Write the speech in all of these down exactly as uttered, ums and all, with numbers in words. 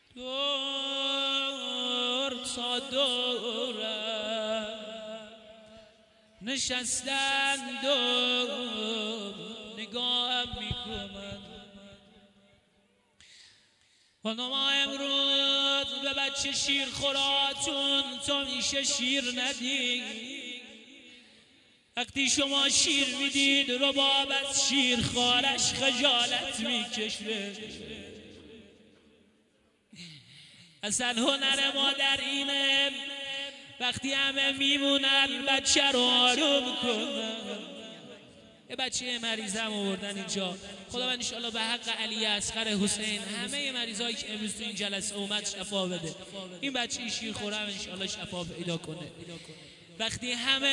دور تا دورم نشستند و نگاهم میکنند. خانم امروز به بچه شیر خوراتون تو میشه شیر ندید. وقتی شما شیر میدید رباب از شیر خارش خجالت میکشه. اصلا هنر مادر اینه وقتی همه میمونن بچه رو آروم کنن. یه بچه مریض هم آوردن اینجا، خدا من انشاءالله به حق علی اصغر حسین همه مریضایی که امروز تو این جلسه اومد شفا بده. این بچه شیر خوره هم انشاءالله شفا پیدا کنه. وقتی همه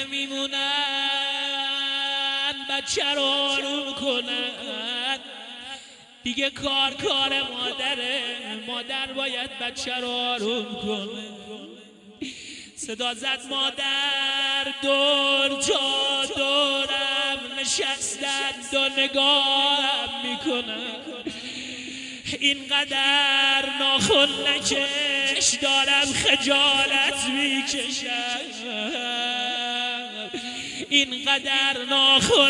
میمونن بچه رو آروم کنن دیگه کار کار مادره. مادر باید بچه رو آروم کنه. صدا زد مادر دور جا دورم نشستند و نگاهم میکنن. اینقدر ناخن نکش دارم خجالت میکشم. اینقدر ناخن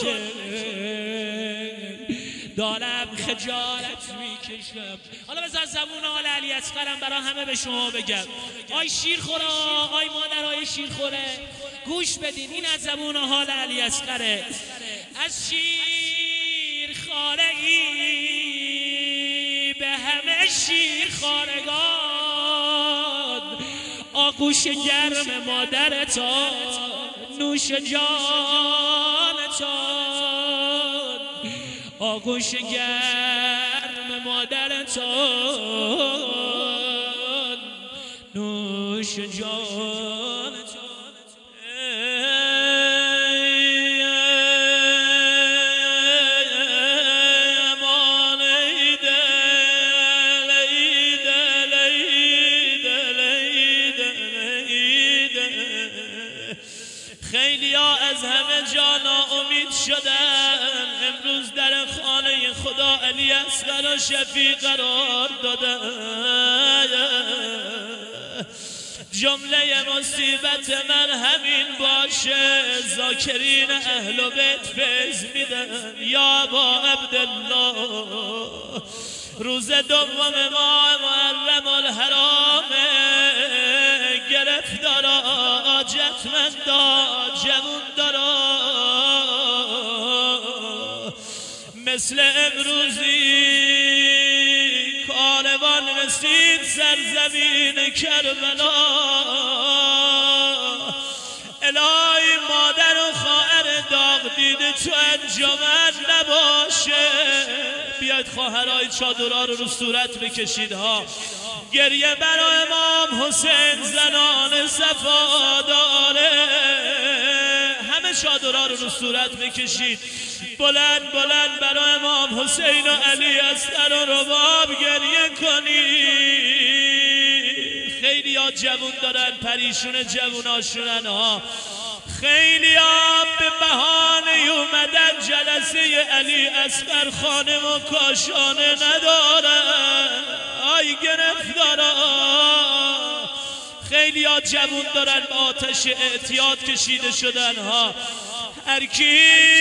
نکش دارم خجالت میکشم. حالا بذار زبون آل علی اصغرم برای همه به شما بگم. آی شیر خوره، آی مادرای شیر خوره، گوش بدین، این از زبون حال علی اصغره. از شیر خارگی به همه شیر خارگان آغوش گرم مادرتان نوش جانتان. آغوش گرم مادرتان نوش جانتان. خیلی ها از همه جا ناامید شدن، امروز در خانه خدا علی اصغر و شفیع قرار دادن. جمله مصیبت من همین باشه، ذاکرین اهل بیت فیض میدن. یا با عبدالله روز دوم ماه محرم الحرام گرفتارا حاجتمندا جوون دارا مثل امروزی کاروان رسید سرزمین کربلا. الهی مادر و خواهر داغ دیده تو انجمن نباشه. بیاید خواهرای چادرها رو رو صورت بکشید ها. گریه برای امام حسین زنان صفا داره. همه چادرها رو رو صورت بکشید. بلند بلند برای امام حسین و علی اصغر و رباب گریه کنید. خیلی ها جوون دارن پریشون جووناشونن ها. خیلی ها به بهانه اومدن جلسه علی اصغر خانم و کاشانه ندارن. آی گرفتارا خیلی ها جوون دارن به آتش اعتیاد کشیده شدن ها. هر کی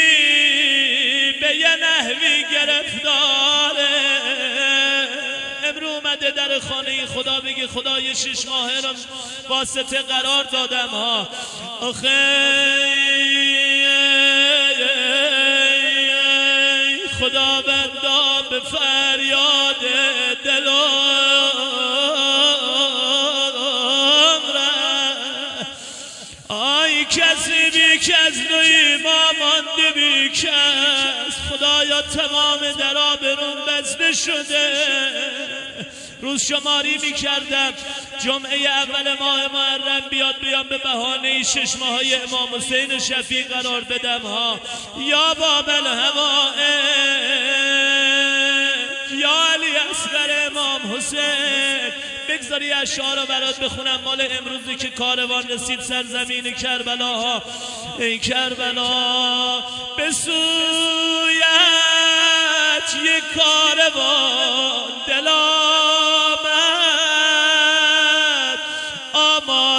به یه نحوی گرفتاره امرو اومده در خانه خدا بگه خدای شش ماهه رو واسطه قرار دادم ها. آخه خدا بندا به فریاد دلم آی کسی بی کس نوی ما مانده بی کس. خدایا تمام درا برون بسته شده. روز شماری می کردم جمعه اول ماه محرم بیاد بیام به بهانه شش ماهای امام حسین شفیع قرار بدم ها. یا بابل هوائه یا علی اصغر امام حسین. بگذاری اشعار رو برات بخونم مال امروزی که کاروان رسید سرزمین کربلا ها. ای کربلا به سویت یک کاروان دل آمد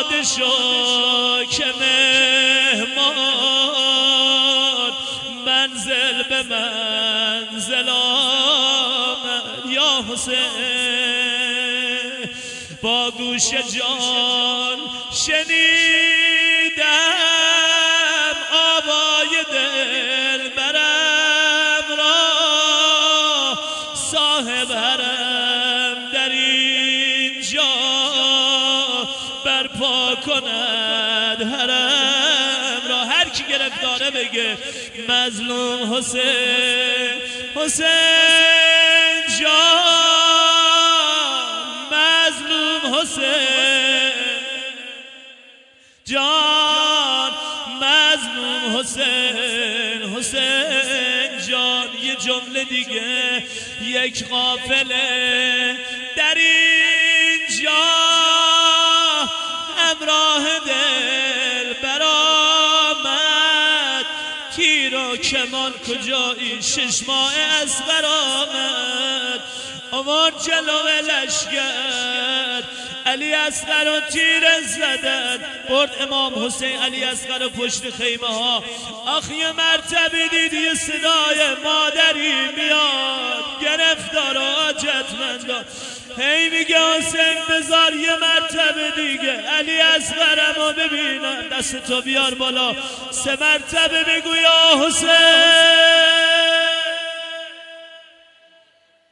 آماده شو که مهمان منزل به منزل آمد یا حسین با گوش جان شنیدم آوای دل برم را صاحب حرم در اینجا برپا کند حرم را. هر کی گرفتاره بگه مظلوم حسین حسین جان مظلوم حسین جان مظلوم حسین حسین جان. یه جمله دیگه یک قافله در اینجا همراه دل برآمد تیر و کمان کجایی شش ماه اصغر آمد آورد جلو لشگر علی اصغر و تیر زدن برد امام حسین علی اصغر و پشت خیمه ها. آخ یه مرتبه دید یه صدای مادری میاد گرفتار و حاجتمندان هی میگه حسین بذار یه مرتبه دیگه علی اصغرم رو ببینم دست تو بیار بالا سه مرتبه بگو یا حسین